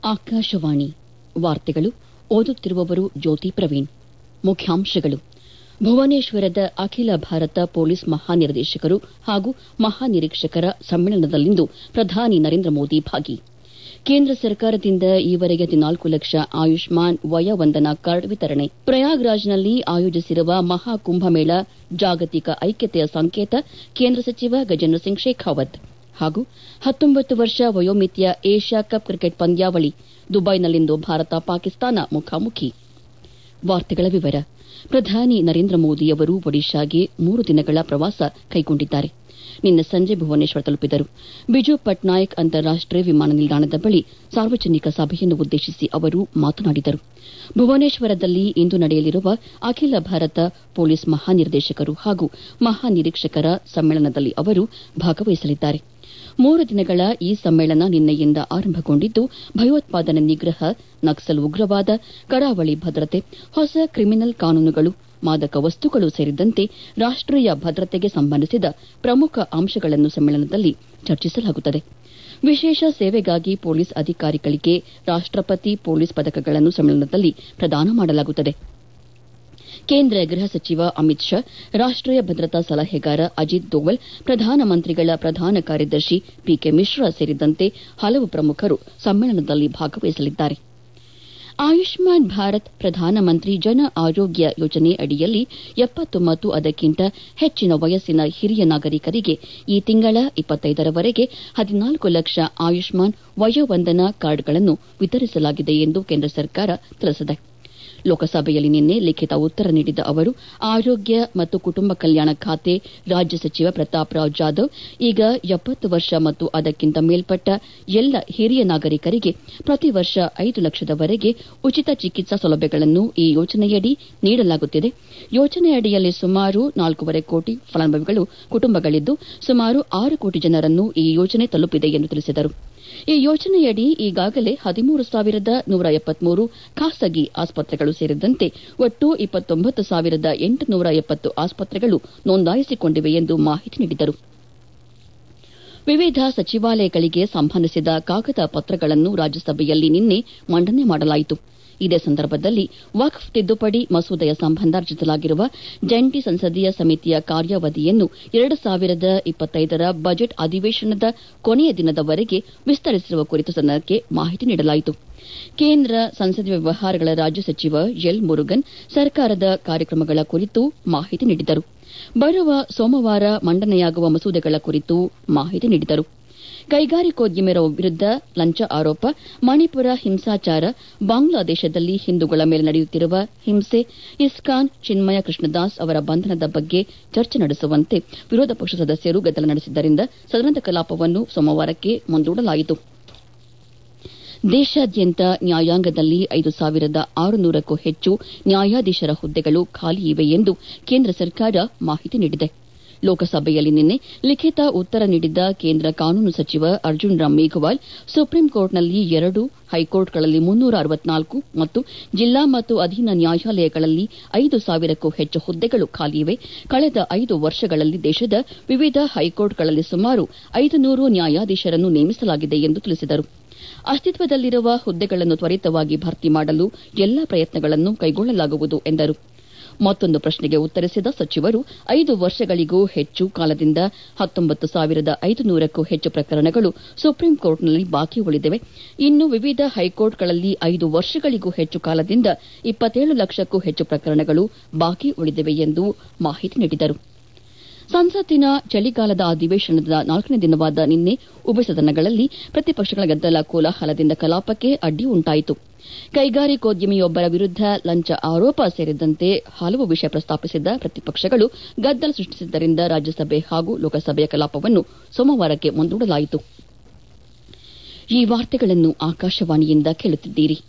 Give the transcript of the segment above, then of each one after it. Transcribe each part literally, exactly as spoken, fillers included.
ಆಕಾಶವಾಣಿ ವಾರ್ತೆಗಳು ಓದುತ್ತಿರುವವರು ಜ್ಯೋತಿ ಪ್ರವೀಣ್. ಮುಖ್ಯಾಂಶಗಳು: ಭುವನೇಶ್ವರದ ಅಖಿಲ ಭಾರತ ಪೊಲೀಸ್ ಮಹಾನಿರ್ದೇಶಕರು ಹಾಗೂ ಮಹಾನಿರೀಕ್ಷಕರ ಸಮ್ಮೇಳನದಲ್ಲಿಂದು ಪ್ರಧಾನಿ ನರೇಂದ್ರ ಮೋದಿ ಭಾಗಿ. ಕೇಂದ್ರ ಸರ್ಕಾರದಿಂದ ಈವರೆಗೆ ಹದಿನಾಲ್ಕು ಲಕ್ಷ ಆಯುಷ್ಮಾನ್ ವಯ ವಂದನಾ ಕಾರ್ಡ್ ವಿತರಣೆ. ಪ್ರಯಾಗ್ರಾಜ್ನಲ್ಲಿ ಆಯೋಜಿಸಿರುವ ಮಹಾಕುಂಭಮೇಳ ಜಾಗತಿಕ ಐಕ್ಯತೆಯ ಸಂಕೇತ ಕೇಂದ್ರ ಸಚಿವ ಗಜೇಂದ್ರ ಸಿಂಗ್ ಶೇಖಾವತ್. ಹಾಗೂ ಹತ್ತೊಂಬತ್ತು ವರ್ಷ ವಯೋಮಿತಿಯ ಏಷ್ಯಾ ಕಪ್ ಕ್ರಿಕೆಟ್ ಪಂದ್ಯಾವಳಿ ದುಬೈನಲ್ಲಿಂದು ಭಾರತ ಪಾಕಿಸ್ತಾನ ಮುಖಾಮುಖಿ. ಪ್ರಧಾನಿ ನರೇಂದ್ರ ಮೋದಿಯವರು ಒಡಿಶಾಗೆ ಮೂರು ದಿನಗಳ ಪ್ರವಾಸ ಕೈಗೊಂಡಿದ್ದಾರೆ. ನಿನ್ನೆ ಸಂಜೆ ಭುವನೇಶ್ವರ ತಲುಪಿದರು. ಬಿಜು ಪಟ್ನಾಯಕ್ ಅಂತಾರಾಷ್ಟೀಯ ವಿಮಾನ ನಿಲ್ದಾಣದ ಬಳಿ ಸಾರ್ವಜನಿಕ ಸಭೆಯನ್ನು ಉದ್ದೇಶಿಸಿ ಅವರು ಮಾತನಾಡಿದರು. ಭುವನೇಶ್ವರದಲ್ಲಿ ಇಂದು ನಡೆಯಲಿರುವ ಅಖಿಲ ಭಾರತ ಪೊಲೀಸ್ ಮಹಾನಿರ್ದೇಶಕರು ಹಾಗೂ ಮಹಾನಿರೀಕ್ಷಕರ ಸಮ್ಮೇಳನದಲ್ಲಿ ಅವರು ಭಾಗವಹಿಸಲಿದ್ದಾರೆ. ಮೂರು ದಿನಗಳ ಈ ಸಮ್ಮೇಳನ ನಿನ್ನೆಯಿಂದ ಆರಂಭಗೊಂಡಿದ್ದು, ಭಯೋತ್ಪಾದನೆ ನಿಗ್ರಹ, ನಕ್ಸಲ್ ಉಗ್ರವಾದ, ಕರಾವಳಿ ಭದ್ರತೆ, ಹೊಸ ಕ್ರಿಮಿನಲ್ ಕಾನೂನುಗಳು, ಮಾದಕ ವಸ್ತುಗಳು ಸೇರಿದಂತೆ ರಾಷ್ಟೀಯ ಭದ್ರತೆಗೆ ಸಂಬಂಧಿಸಿದ ಪ್ರಮುಖ ಅಂಶಗಳನ್ನು ಸಮ್ಮೇಳನದಲ್ಲಿ ಚರ್ಚಿಸಲಾಗುತ್ತದೆ. ವಿಶೇಷ ಸೇವೆಗಾಗಿ ಪೊಲೀಸ್ ಅಧಿಕಾರಿಗಳಿಗೆ ರಾಷ್ಟಪತಿ ಪೊಲೀಸ್ ಪದಕಗಳನ್ನು ಸಮ್ಮೇಳನದಲ್ಲಿ ಪ್ರದಾನ ಮಾಡಲಾಗುತ್ತದೆ. ಕೇಂದ್ರ ಗೃಹ ಸಚಿವ ಅಮಿತ್ ಶಾ, ರಾಷ್ಟೀಯ ಭದ್ರತಾ ಸಲಹೆಗಾರ ಅಜಿತ್ ದೋವಲ್, ಪ್ರಧಾನಮಂತ್ರಿಗಳ ಪ್ರಧಾನ ಕಾರ್ಯದರ್ಶಿ ಪಿಕೆ ಮಿಶ್ರಾ ಸೇರಿದಂತೆ ಹಲವು ಪ್ರಮುಖರು ಸಮ್ಮೇಳನದಲ್ಲಿ ಭಾಗವಹಿಸಲಿದ್ದಾರೆ. ಆಯುಷ್ಮಾನ್ ಭಾರತ್ ಪ್ರಧಾನಮಂತ್ರಿ ಜನ ಆರೋಗ್ಯ ಯೋಜನೆ ಅಡಿಯಲ್ಲಿ ಎಪ್ಪತ್ತು ಮತ್ತು ಅದಕ್ಕಿಂತ ಹೆಚ್ಚಿನ ವಯಸ್ಸಿನ ಹಿರಿಯ ನಾಗರಿಕರಿಗೆ ಈ ತಿಂಗಳ ಇಪ್ಪತ್ತೈದರವರೆಗೆ ಹದಿನಾಲ್ಕು ಲಕ್ಷ ಆಯುಷ್ಮಾನ್ ವಯೋವಂದನಾ ಕಾರ್ಡ್ಗಳನ್ನು ವಿತರಿಸಲಾಗಿದೆ ಎಂದು ಕೇಂದ್ರ ಸರ್ಕಾರ ತಿಳಿಸಿದೆ. ಲೋಕಸಭೆಯಲ್ಲಿ ನಿನ್ನೆ ಲಿಖಿತ ಉತ್ತರ ನೀಡಿದ ಅವರು, ಆರೋಗ್ಯ ಮತ್ತು ಕುಟುಂಬ ಕಲ್ಯಾಣ ಖಾತೆ ರಾಜ್ಯ ಸಚಿವ ಪ್ರತಾಪ್ ರಾವ್ ಜಾಧವ್ ಈಗ ಎಪ್ಪತ್ತು ವರ್ಷ ಮತ್ತು ಅದಕ್ಕಿಂತ ಮೇಲ್ಪಟ್ಟ ಎಲ್ಲ ಹಿರಿಯ ನಾಗರಿಕರಿಗೆ ಪ್ರತಿ ವರ್ಷ ಐದು ಲಕ್ಷದವರೆಗೆ ಉಚಿತ ಚಿಕಿತ್ಸಾ ಸೌಲಭ್ಯಗಳನ್ನು ಈ ಯೋಜನೆಯಡಿ ನೀಡಲಾಗುತ್ತಿದೆ. ಯೋಜನೆಯಡಿಯಲ್ಲಿ ಸುಮಾರು ನಾಲ್ಕೂವರೆ ಕೋಟಿ ಫಲಾನುಭವಿಗಳು ಕುಟುಂಬಗಳಿದ್ದು, ಸುಮಾರು ಆರು ಕೋಟಿ ಜನರನ್ನು ಈ ಯೋಜನೆ ತಲುಪಿದೆ ಎಂದು ತಿಳಿಸಿದರು. ಈ ಯೋಜನೆಯಡಿ ಈಗಾಗಲೇ ಹದಿಮೂರು ಸಾವಿರದ ನೂರ ಎಪ್ಪತ್ಮೂರು ಖಾಸಗಿ ಆಸ್ಪತ್ರೆಗಳು ಸೇರಿದಂತೆ ಒಟ್ಟು ಇಪ್ಪತ್ತೊಂಬತ್ತು ಸಾವಿರದ ಎಂಟುನೂರ ಎಪ್ಪತ್ತು ಆಸ್ಪತ್ರೆಗಳು ನೋಂದಾಯಿಸಿಕೊಂಡಿವೆ ಎಂದು ಮಾಹಿತಿ ನೀಡಿದರು. ವಿವಿಧ ಸಚಿವಾಲಯಗಳಿಗೆ ಸಂಬಂಧಿಸಿದ ಕಾಗದ ಪತ್ರಗಳನ್ನು ರಾಜ್ಯಸಭೆಯಲ್ಲಿ ನಿನ್ನೆ ಮಂಡನೆ ಮಾಡಲಾಯಿತು. ಇದೇ ಸಂದರ್ಭದಲ್ಲಿ ವಕ್ಫ್ ತಿದ್ದುಪಡಿ ಮಸೂದೆಯ ಸಂಬಂಧ ರಚಿಸಲಾಗಿರುವ ಜಂಟಿ ಸಂಸದೀಯ ಸಮಿತಿಯ ಕಾರ್ಯಾವಧಿಯನ್ನು ಎರಡು ಸಾವಿರದ ಇಪ್ಪತ್ತೈದರ ಬಜೆಟ್ ಅಧಿವೇಶನದ ಕೊನೆಯ ದಿನದವರೆಗೆ ವಿಸ್ತರಿಸಿರುವ ಕುರಿತು ಸದನಕ್ಕೆ ಮಾಹಿತಿ ನೀಡಲಾಯಿತು. ಕೇಂದ್ರ ಸಂಸದೀಯ ವ್ಯವಹಾರಗಳ ರಾಜ್ಯ ಸಚಿವ ಎಲ್ ಮುರುಗನ್ ಸರ್ಕಾರದ ಕಾರ್ಯಕ್ರಮಗಳ ಕುರಿತು ಮಾಹಿತಿ ನೀಡಿದರು. ಬರುವ ಸೋಮವಾರ ಮಂಡನೆಯಾಗುವ ಮಸೂದೆಗಳ ಕುರಿತು ಮಾಹಿತಿ ನೀಡಿದರು. ಕೈಗಾರಿಕೋದ್ಯಮರ ವಿರುದ್ದ ಲಂಚ ಆರೋಪ, ಮಣಿಪುರ ಹಿಂಸಾಚಾರ, ಬಾಂಗ್ಲಾದೇಶದಲ್ಲಿ ಹಿಂದೂಗಳ ಮೇಲೆ ನಡೆಯುತ್ತಿರುವ ಹಿಂಸೆ, ಇಸ್ಕಾನ್ ಚಿನ್ಮಯ ಕೃಷ್ಣದಾಸ್ ಅವರ ಬಂಧನದ ಬಗ್ಗೆ ಚರ್ಚೆ ನಡೆಸುವಂತೆ ವಿರೋಧ ಪಕ್ಷ ಸದಸ್ಯರು ಗದ್ದಲ ನಡೆಸಿದ್ದರಿಂದ ಸದನದ ಕಲಾಪವನ್ನು ಸೋಮವಾರಕ್ಕೆ ಮುಂದೂಡಲಾಯಿತು. ದೇಶಾದ್ಯಂತ ನ್ಯಾಯಾಂಗದಲ್ಲಿ ಐದು ಸಾವಿರದ ಆರುನೂರಕ್ಕೂ ಹೆಚ್ಚು ನ್ಯಾಯಾಧೀಶರ ಹುದ್ದೆಗಳು ಖಾಲಿ ಇವೆ ಎಂದು ಕೇಂದ್ರ ಸರ್ಕಾರ ಮಾಹಿತಿ ನೀಡಿದೆ. ಲೋಕಸಭೆಯಲ್ಲಿ ನಿನ್ನೆ ಲಿಖಿತ ಉತ್ತರ ನೀಡಿದ ಕೇಂದ್ರ ಕಾನೂನು ಸಚಿವ ಅರ್ಜುನ್ ರಾಮ್ ಮೇಘವಾಲ್, ಸುಪ್ರೀಂ ಕೋರ್ಟ್ನಲ್ಲಿ ಎರಡು, ಹೈಕೋರ್ಟ್ಗಳಲ್ಲಿ ಮುನ್ನೂರ ಅರವತ್ನಾಲ್ಕು ಮತ್ತು ಜಿಲ್ಲಾ ಮತ್ತು ಅಧೀನ ನ್ಯಾಯಾಲಯಗಳಲ್ಲಿ ಐದು ಸಾವಿರಕ್ಕೂ ಹೆಚ್ಚು ಹುದ್ದೆಗಳು ಖಾಲಿಯಿವೆ. ಕಳೆದ ಐದು ವರ್ಷಗಳಲ್ಲಿ ದೇಶದ ವಿವಿಧ ಹೈಕೋರ್ಟ್ಗಳಲ್ಲಿ ಸುಮಾರು ಐದು ನೂರು ನ್ಯಾಯಾಧೀಶರನ್ನು ನೇಮಿಸಲಾಗಿದೆ ಎಂದು ತಿಳಿಸಿದರು. ಅಸ್ತಿತ್ವದಲ್ಲಿರುವ ಹುದ್ದೆಗಳನ್ನು ತ್ವರಿತವಾಗಿ ಭರ್ತಿ ಮಾಡಲು ಎಲ್ಲಾ ಪ್ರಯತ್ನಗಳನ್ನು ಕೈಗೊಳ್ಳಲಾಗುವುದು ಎಂದರು. ಮತ್ತೊಂದು ಪ್ರಶ್ನೆಗೆ ಉತ್ತರಿಸಿದ ಸಚಿವರು, ಐದು ವರ್ಷಗಳಿಗೂ ಹೆಚ್ಚು ಕಾಲದಿಂದ ಹತ್ತೊಂಬತ್ತು ಸಾವಿರದ ಐದು ನೂರಕ್ಕೂ ಹೆಚ್ಚು ಪ್ರಕರಣಗಳು ಸುಪ್ರೀಂ ಕೋರ್ಟ್ನಲ್ಲಿ ಬಾಕಿ ಉಳಿದಿವೆ. ಇನ್ನು ವಿವಿಧ ಹೈಕೋರ್ಟ್ಗಳಲ್ಲಿ ಐದು ವರ್ಷಗಳಿಗೂ ಹೆಚ್ಚು ಕಾಲದಿಂದ ಇಪ್ಪತ್ತೇಳು ಲಕ್ಷಕ್ಕೂ ಹೆಚ್ಚು ಪ್ರಕರಣಗಳು ಬಾಕಿ ಉಳಿದಿವೆ ಎಂದು ಮಾಹಿತಿ ನೀಡಿದರು. ಸಂಸತ್ತಿನ ಚಳಿಗಾಲದ ಅಧಿವೇಶನದ ನಾಲ್ಕನೇ ದಿನವಾದ ನಿನ್ನೆ ಉಭಯ ಸದನಗಳಲ್ಲಿ ಪ್ರತಿಪಕ್ಷಗಳ ಗದ್ದಲ ಕೋಲಾಹಲದಿಂದ ಕಲಾಪಕ್ಕೆ ಅಡ್ಡಿ ಉಂಟಾಯಿತು. ಕೈಗಾರಿಕೋದ್ಯಮಿಯೊಬ್ಬರ ವಿರುದ್ದ ಲಂಚ ಆರೋಪ ಸೇರಿದಂತೆ ಹಲವು ವಿಷಯ ಪ್ರಸ್ತಾಪಿಸಿದ ಪ್ರತಿಪಕ್ಷಗಳು ಗದ್ದಲ ಸೃಷ್ಟಿಸಿದ್ದರಿಂದ ರಾಜ್ಯಸಭೆ ಹಾಗೂ ಲೋಕಸಭೆಯ ಕಲಾಪವನ್ನು ಸೋಮವಾರಕ್ಕೆ ಮುಂದೂಡಲಾಯಿತು. ಈ ವಾರ್ತೆಗಳನ್ನು ಆಕಾಶವಾಣಿಯಿಂದ ಕೇಳುತ್ತಿದ್ದೀರಿ.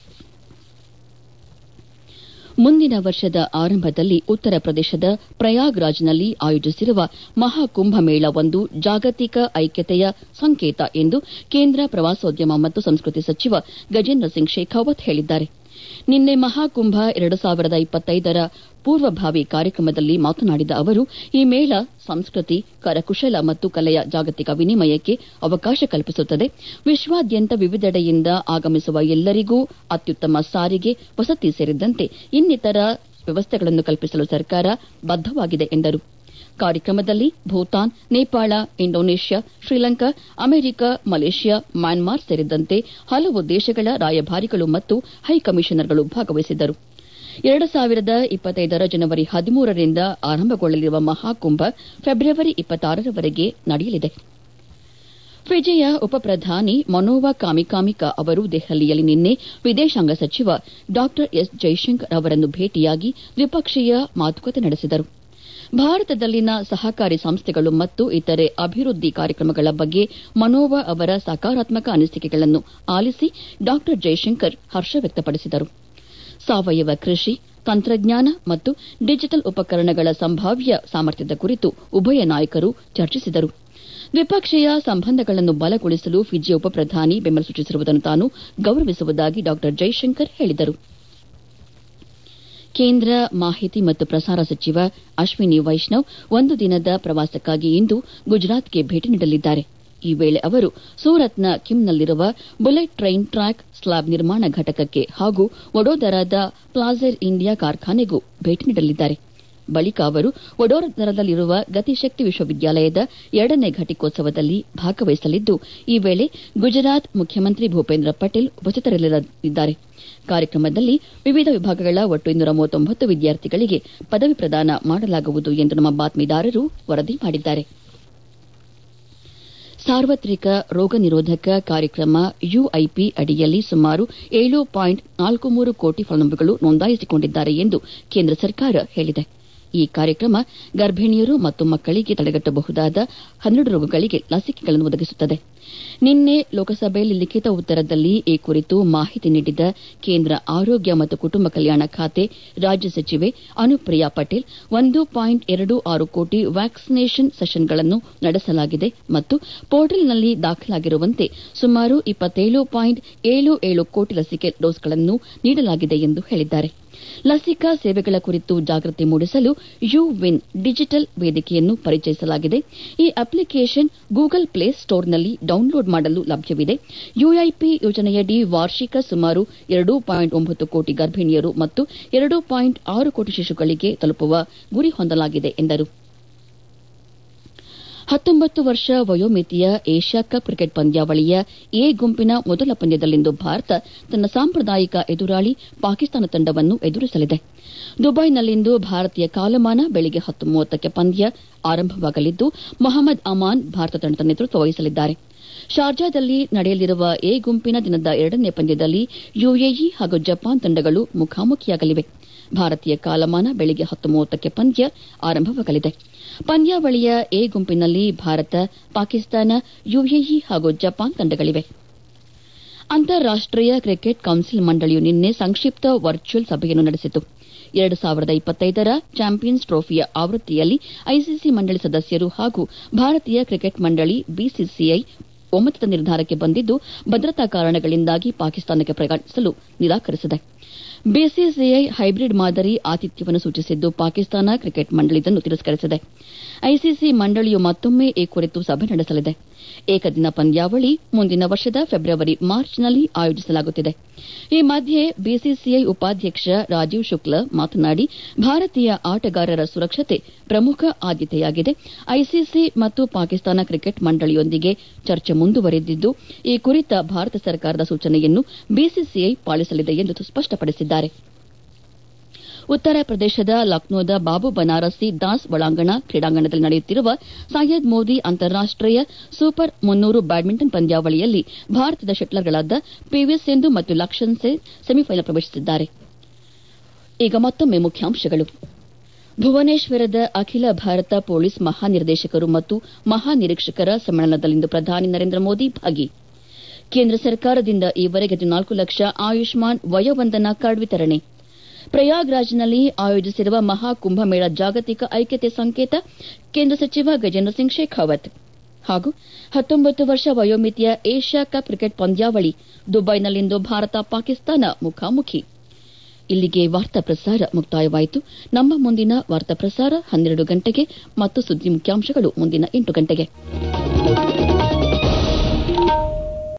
ಮುಂದಿನ ವರ್ಷದ ಆರಂಭದಲ್ಲಿ ಉತ್ತರ ಪ್ರದೇಶದ ಪ್ರಯಾಗ್ರಾಜ್ನಲ್ಲಿ ಆಯೋಜಿಸಿರುವ ಮಹಾಕುಂಭಮೇಳ ಒಂದು ಜಾಗತಿಕ ಐಕ್ಯತೆಯ ಸಂಕೇತ ಎಂದು ಕೇಂದ್ರ ಪ್ರವಾಸೋದ್ಯಮ ಮತ್ತು ಸಂಸ್ಕೃತಿ ಸಚಿವ ಗಜೇಂದ್ರ ಸಿಂಗ್ ಶೇಖಾವತ್ ಹೇಳಿದ್ದಾರೆ. ನಿನ್ನೆ ಮಹಾಕುಂಭ ಎರಡು ಸಾವಿರದ ಇಪ್ಪತ್ತೈದರ ಪೂರ್ವಭಾವಿ ಕಾರ್ಯಕ್ರಮದಲ್ಲಿ ಮಾತನಾಡಿದ ಅವರು ಈ ಮೇಳ ಸಂಸ್ಕೃತಿ ಕರಕುಶಲ ಮತ್ತು ಕಲೆಯ ಜಾಗತಿಕ ವಿನಿಮಯಕ್ಕೆ ಅವಕಾಶ ಕಲ್ಪಿಸುತ್ತದೆ. ವಿಶ್ವಾದ್ಯಂತ ವಿವಿಧೆಡೆಯಿಂದ ಆಗಮಿಸುವ ಎಲ್ಲರಿಗೂ ಅತ್ಯುತ್ತಮ ಸಾರಿಗೆ, ವಸತಿ ಸೇರಿದಂತೆ ಇನ್ನಿತರ ವ್ಯವಸ್ಥೆಗಳನ್ನು ಕಲ್ಪಿಸಲು ಸರ್ಕಾರ ಬದ್ದವಾಗಿದೆ ಎಂದರು. ಕಾರ್ಯಕ್ರಮದಲ್ಲಿ Bhutan, Nepal, Indonesia, Sri Lanka, America, Malaysia, Myanmar ಸೇರಿದಂತೆ ಹಲವು ದೇಶಗಳ ರಾಯಭಾರಿಗಳು ಮತ್ತು ಹೈಕಮಿಷನರ್ಗಳು ಭಾಗವಹಿಸಿದ್ದರು. ಎರಡು ಸಾವಿರದ ಇಪ್ಪತ್ತೈದರ ಜನವರಿ ಹದಿಮೂರರಿಂದ ಆರಂಭಗೊಳ್ಳಲಿರುವ ಮಹಾಕುಂಭ ಫೆಬ್ರವರಿ ಇಪ್ಪತ್ತಾರರವರೆಗೆ ನಡೆಯಲಿದೆ. ಫಿಜಿಯ ಉಪಪ್ರಧಾನಿ ಮನೋವಾ ಕಾಮಿಕಾಮಿಕಾ ಅವರು ದೆಹಲಿಯಲ್ಲಿ ನಿನ್ನೆ ವಿದೇಶಾಂಗ ಸಚಿವ ಡಾ ಎಸ್ ಜೈಶಂಕರ್ ಅವರನ್ನು ಭೇಟಿಯಾಗಿ ದ್ವಿಪಕ್ಷೀಯ ಮಾತುಕತೆ ನಡೆಸಿದರು. ಭಾರತದಲ್ಲಿನ ಸಹಕಾರಿ ಸಂಸ್ಥೆಗಳು ಮತ್ತು ಇತರೆ ಅಭಿವೃದ್ಧಿ ಕಾರ್ಯಕ್ರಮಗಳ ಬಗ್ಗೆ ಮನೋವಾ ಅವರ ಸಕಾರಾತ್ಮಕ ಅನಿಸಿಕೆಗಳನ್ನು ಆಲಿಸಿ ಡಾ ಜೈಶಂಕರ್ ಹರ್ಷ ವ್ಯಕ್ತಪಡಿಸಿದರು. ಸಾವಯವ ಕೃಷಿ, ತಂತ್ರಜ್ಞಾನ ಮತ್ತು ಡಿಜಿಟಲ್ ಉಪಕರಣಗಳ ಸಂಭಾವ್ಯ ಸಾಮರ್ಥ್ಯದ ಕುರಿತು ಉಭಯ ನಾಯಕರು ಚರ್ಚಿಸಿದರು. ದ್ವಿಪಕ್ಷೀಯ ಸಂಬಂಧಗಳನ್ನು ಬಲಗೊಳಿಸಲು ಫಿಜಿ ಉಪಪ್ರಧಾನಿ ಬೆಂಬಲ ಸೂಚಿಸಿರುವುದನ್ನು ತಾನು ಗೌರವಿಸುವುದಾಗಿ ಡಾ ಜೈಶಂಕರ್ ಹೇಳಿದರು. ಕೇಂದ್ರ ಮಾಹಿತಿ ಮತ್ತು ಪ್ರಸಾರ ಸಚಿವ ಅಶ್ವಿನಿ ವೈಷ್ಣವ್ ಒಂದು ದಿನದ ಪ್ರವಾಸಕ್ಕಾಗಿ ಇಂದು ಗುಜರಾತ್ಗೆ ಭೇಟಿ ನೀಡಲಿದ್ದಾರೆ. ಈ ವೇಳೆ ಅವರು ಸೂರತ್ನ ಕಿಮ್ನಲ್ಲಿರುವ ಬುಲೆಟ್ ಟ್ರೈನ್ ಟ್ರ್ಯಾಕ್ ಸ್ಲಾಬ್ ನಿರ್ಮಾಣ ಘಟಕಕ್ಕೆ ಹಾಗೂ ವಡೋದರಾದ ಪ್ಲಾಜರ್ ಇಂಡಿಯಾ ಕಾರ್ಖಾನೆಗೂ ಭೇಟಿ ನೀಡಲಿದ್ದಾರೆ. ಬಳಿಕ ಅವರು ವಡೋದರಾದಲ್ಲಿರುವ ಗತಿಶಕ್ತಿ ವಿಶ್ವವಿದ್ಯಾಲಯದ ಎರಡನೇ ಘಟಿಕೋತ್ಸವದಲ್ಲಿ ಭಾಗವಹಿಸಲಿದ್ದು, ಈ ವೇಳೆ ಗುಜರಾತ್ ಮುಖ್ಯಮಂತ್ರಿ ಭೂಪೇಂದ್ರ ಪಟೇಲ್ ಉಪಸ್ಥಿತರಿರಲಿದ್ದಾರೆ. ಕಾರ್ಯಕ್ರಮದಲ್ಲಿ ವಿವಿಧ ವಿಭಾಗಗಳ ಒಟ್ಟು ಇನ್ನೂರ ಮೂವತ್ತೊಂಬತ್ತು ವಿದ್ಯಾರ್ಥಿಗಳಿಗೆ ಪದವಿ ಪ್ರದಾನ ಮಾಡಲಾಗುವುದು ಎಂದು ನಮ್ಮ ಬಾತ್ಮೀದಾರರು ವರದಿ ಮಾಡಿದ್ದಾರೆ. ಸಾರ್ವತ್ರಿಕ ರೋಗ ನಿರೋಧಕ ಕಾರ್ಯಕ್ರಮ ಯುಐಪಿ ಅಡಿಯಲ್ಲಿ ಸುಮಾರು ಏಳು ಪಾಯಿಂಟ್ ನಾಲ್ಕು ಮೂರು ಕೋಟಿ ಫಲಾನುಭವಿಗಳು ನೋಂದಾಯಿಸಿಕೊಂಡಿದ್ದಾರೆ ಎಂದು ಕೇಂದ್ರ ಸರ್ಕಾರ ಹೇಳಿದೆ. ಈ ಕಾರ್ಯಕ್ರಮ ಗರ್ಭಿಣಿಯರು ಮತ್ತು ಮಕ್ಕಳಿಗೆ ತಡೆಗಟ್ಟಬಹುದಾದ ಹನ್ನೆರಡು ರೋಗಗಳಿಗೆ ಲಸಿಕೆಗಳನ್ನು ಒದಗಿಸುತ್ತದೆ. ನಿನ್ನೆ ಲೋಕಸಭೆಯಲ್ಲಿ ಲಿಖಿತ ಉತ್ತರದಲ್ಲಿ ಈ ಕುರಿತು ಮಾಹಿತಿ ನೀಡಿದ ಕೇಂದ್ರ ಆರೋಗ್ಯ ಮತ್ತು ಕುಟುಂಬ ಕಲ್ಯಾಣ ಖಾತೆ ರಾಜ್ಯ ಸಚಿವೆ ಅನುಪ್ರಿಯಾ ಪಟೇಲ್, ಒಂದು ಪಾಯಿಂಟ್ ಎರಡು ಆರು ಕೋಟಿ ವ್ಯಾಕ್ಸಿನೇಷನ್ ಸೆಷನ್ಗಳನ್ನು ನಡೆಸಲಾಗಿದೆ ಮತ್ತು ಪೋರ್ಟಲ್ನಲ್ಲಿ ದಾಖಲಾಗಿರುವಂತೆ ಸುಮಾರು ಇಪ್ಪತ್ತೇಳು ಪಾಯಿಂಟ್ ಏಳು ಏಳು ಕೋಟಿ ಲಸಿಕೆ ಡೋಸ್ಗಳನ್ನು ನೀಡಲಾಗಿದೆ ಎಂದು ಹೇಳಿದ್ದಾರೆ. ಲಸಿಕಾ ಸೇವೆಗಳ ಕುರಿತು ಜಾಗೃತಿ ಮೂಡಿಸಲು ಯು ವಿನ್ ಡಿಜಿಟಲ್ ವೇದಿಕೆಯನ್ನು ಪರಿಚಯಿಸಲಾಗಿದೆ. ಈ ಅಪ್ಲಿಕೇಶನ್ ಗೂಗಲ್ ಪ್ಲೇ ಸ್ಟೋರ್ನಲ್ಲಿ ಡೌನ್ಲೋಡ್ ಮಾಡಲು ಲಭ್ಯವಿದೆ. ಯುಐಪಿ ಯೋಜನೆಯಡಿ ವಾರ್ಷಿಕ ಸುಮಾರು ಎರಡು ಪಾಯಿಂಟ್ ಒಂಬತ್ತು ಕೋಟಿ ಗರ್ಭಿಣಿಯರು ಮತ್ತು ಎರಡು ಪಾಯಿಂಟ್ ಆರು ಕೋಟಿ ಶಿಶುಗಳಿಗೆ ತಲುಪುವ ಗುರಿ ಹೊಂದಲಾಗಿದೆ ಎಂದರು. ಹತ್ತೊಂಬತ್ತು ವರ್ಷ ವಯೋಮಿತಿಯ ಏಷ್ಯಾ ಕಪ್ ಕ್ರಿಕೆಟ್ ಪಂದ್ಯಾವಳಿಯ ಎ ಗುಂಪಿನ ಮೊದಲ ಪಂದ್ಯದಲ್ಲಿಂದು ಭಾರತ ತನ್ನ ಸಾಂಪ್ರದಾಯಿಕ ಎದುರಾಳಿ ಪಾಕಿಸ್ತಾನ ತಂಡವನ್ನು ಎದುರಿಸಲಿದೆ. ದುಬೈನಲ್ಲಿಂದು ಭಾರತೀಯ ಕಾಲಮಾನ ಬೆಳಗ್ಗೆ ಹತ್ತು ಮೂವತ್ತಕ್ಕೆ ಪಂದ್ಯ ಆರಂಭವಾಗಲಿದ್ದು, ಮೊಹಮ್ಮದ್ ಅಮಾನ್ ಭಾರತ ತಂಡದ ನೇತೃತ್ವ ವಹಿಸಲಿದ್ದಾರೆ. ಶಾರ್ಜಾದಲ್ಲಿ ನಡೆಯಲಿರುವ ಎ ಗುಂಪಿನ ದಿನದ ಎರಡನೇ ಪಂದ್ಯದಲ್ಲಿ ಯುಎಇ ಹಾಗೂ ಜಪಾನ್ ತಂಡಗಳು ಮುಖಾಮುಖಿಯಾಗಲಿವೆ. ಭಾರತೀಯ ಕಾಲಮಾನ ಬೆಳಗ್ಗೆ ಹತ್ತು ಮೂವತ್ತಕ್ಕೆ ಪಂದ್ಯ ಆರಂಭವಾಗಲಿದೆ. ಪಂದ್ಯಾವಳಿಯ ಎ ಗುಂಪಿನಲ್ಲಿ ಭಾರತ, ಪಾಕಿಸ್ತಾನ, ಯುಎಇ ಹಾಗೂ ಜಪಾನ್ ತಂಡಗಳಿವೆ. ಅಂತಾರಾಷ್ಟೀಯ ಕ್ರಿಕೆಟ್ ಕೌನ್ಸಿಲ್ ಮಂಡಳಿಯು ನಿನ್ನೆ ಸಂಕ್ಷಿಪ್ತ ವರ್ಚುವಲ್ ಸಭೆಯನ್ನು ನಡೆಸಿತು. ಎರಡು ಸಾವಿರದ ಇಪ್ಪತ್ತೈದರ ಚಾಂಪಿಯನ್ಸ್ ಟ್ರೋಫಿಯ ಆವೃತ್ತಿಯಲ್ಲಿ ಐಸಿಸಿ ಮಂಡಳಿ ಸದಸ್ಯರು ಹಾಗೂ ಭಾರತೀಯ ಕ್ರಿಕೆಟ್ ಮಂಡಳಿ ಬಿಸಿಸಿಐ ಒಮ್ಮತದ ನಿರ್ಧಾರಕ್ಕೆ ಬಂದಿದ್ದು, ಭದ್ರತಾ ಕಾರಣಗಳಿಂದಾಗಿ ಪಾಕಿಸ್ತಾನಕ್ಕೆ ಪ್ರಯಾಣಿಸಲು ನಿರಾಕರಿಸಿದೆ. ಬಿಸಿಸಿಐ ಹೈಬ್ರಿಡ್ ಮಾದರಿ ಆತಿಥ್ಯವನ್ನು ಸೂಚಿಸಿದ್ದು, ಪಾಕಿಸ್ತಾನ ಕ್ರಿಕೆಟ್ ಮಂಡಳಿ ಇದನ್ನು ತಿರಸ್ಕರಿಸಿದೆ. ಐಸಿಸಿ ಮಂಡಳಿಯು ಮತ್ತೊಮ್ಮೆ ಈ ಕುರಿತು ಸಭೆ ನಡೆಸಲಿದೆ. ಏಕದಿನ ಪಂದ್ಯಾವಳಿ ಮುಂದಿನ ವರ್ಷದ ಫೆಬ್ರವರಿ ಮಾರ್ಚ್ನಲ್ಲಿ ಆಯೋಜಿಸಲಾಗುತ್ತಿದೆ. ಈ ಮಧ್ಯೆ ಬಿಸಿಸಿಐ ಉಪಾಧ್ಯಕ್ಷ ರಾಜೀವ್ ಶುಕ್ಲಾ ಮಾತನಾಡಿ, ಭಾರತೀಯ ಆಟಗಾರರ ಸುರಕ್ಷತೆ ಪ್ರಮುಖ ಆದ್ಯತೆಯಾಗಿದೆ. ಐಸಿಸಿ ಮತ್ತು ಪಾಕಿಸ್ತಾನ ಕ್ರಿಕೆಟ್ ಮಂಡಳಿಯೊಂದಿಗೆ ಚರ್ಚೆ ಮುಂದುವರೆದಿದ್ದು, ಈ ಕುರಿತ ಭಾರತ ಸರ್ಕಾರದ ಸೂಚನೆಯನ್ನು ಬಿಸಿಸಿಐ ಪಾಲಿಸಲಿದೆ ಎಂದು ಸ್ಪಷ್ಟಪಡಿಸಿದ್ದಾರೆ. ಉತ್ತರ ಪ್ರದೇಶದ ಲಕ್ನೋದ ಬಾಬು ಬನಾರಸಿ ದಾಸ್ ಒಳಾಂಗಣ ಕ್ರೀಡಾಂಗಣದಲ್ಲಿ ನಡೆಯುತ್ತಿರುವ ಸೈಯದ್ ಮೋದಿ ಅಂತಾರಾಷ್ಟೀಯ ಸೂಪರ್ ಮುನ್ನೂರು ಬ್ಯಾಡ್ಮಿಂಟನ್ ಪಂದ್ಯಾವಳಿಯಲ್ಲಿ ಭಾರತದ ಶಟ್ಲರ್ಗಳಾದ ಪಿವಿ ಸಿಂಧು ಮತ್ತು ಲಕ್ಷ್ಮಣ್ ಸೇನ್ ಸೆಮಿಫೈನಲ್ ಪ್ರವೇಶಿಸಿದ್ದಾರೆ. ಈಗ ಮತ್ತೊಮ್ಮೆ ಮುಖ್ಯಾಂಶಗಳು. ಭುವನೇಶ್ವರದ ಅಖಿಲ ಭಾರತ ಪೊಲೀಸ್ ಮಹಾನಿರ್ದೇಶಕರು ಮತ್ತು ಮಹಾನಿರೀಕ್ಷಕರ ಸಮ್ಮೇಳನದಲ್ಲಿಂದು ಪ್ರಧಾನಿ ನರೇಂದ್ರ ಮೋದಿ ಭಾಗಿ. ಕೇಂದ್ರ ಸರ್ಕಾರದಿಂದ ಈವರೆಗೆ ಹದಿನಾಲ್ಕು ಲಕ್ಷ ಆಯುಷ್ಮಾನ್ ವಯೋವಂದನಾ ಕಾರ್ಡ್ ವಿತರಣೆ. ಪ್ರಯಾಗ್ರಾಜ್ನಲ್ಲಿ ಆಯೋಜಿಸಿರುವ ಮಹಾಕುಂಭಮೇಳ ಜಾಗತಿಕ ಐಕ್ಯತೆ ಸಂಕೇತ, ಕೇಂದ್ರ ಸಚಿವ ಗಜೇಂದ್ರ ಸಿಂಗ್ ಶೇಖಾವತ್. ಹಾಗೂ ಹತ್ತೊಂಬತ್ತು ವರ್ಷ ವಯೋಮಿತಿಯ ಏಷ್ಯಾ ಕಪ್ ಕ್ರಿಕೆಟ್ ಪಂದ್ಯಾವಳಿ, ದುಬೈನಲ್ಲಿಂದು ಭಾರತ ಪಾಕಿಸ್ತಾನ ಮುಖಾಮುಖಿ. ಇಲ್ಲಿಗೆ ವಾರ್ತಾ ಪ್ರಸಾರ ಮುಕ್ತಾಯವಾಯಿತು. ನಮ್ಮ ಮುಂದಿನ ವಾರ್ತಾ ಪ್ರಸಾರ ಹನ್ನೆರಡು ಗಂಟೆಗೆ ಮತ್ತು ಸುದ್ದಿ ಮುಖ್ಯಾಂಶಗಳು ಮುಂದಿನ ಎಂಟು ಗಂಟೆಗೆ.